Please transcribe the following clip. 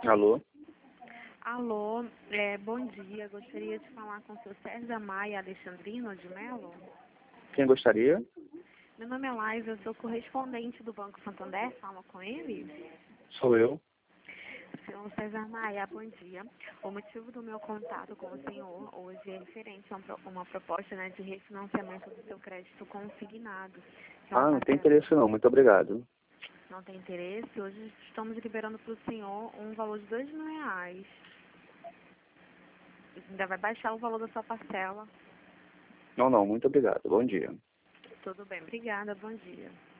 Alô? Alô, bom dia. Gostaria de falar com o seu Sérgio Maia Alexandrino de Mello. Quem gostaria? Meu nome é Laís, eu sou correspondente do Banco Santander. Fala com ele. Sou eu. Senhor César Maia, bom dia. O motivo do meu contato com o senhor hoje é referente a uma proposta, né, de refinanciamento do seu crédito consignado. Que é uma Não tem parcela. interesse não. Muito obrigado. Não tem interesse? Hoje estamos liberando para o senhor um valor de R$ 2.000. Ainda vai baixar o valor da sua parcela. Não, muito obrigado. Bom dia. Tudo bem, obrigada, bom dia.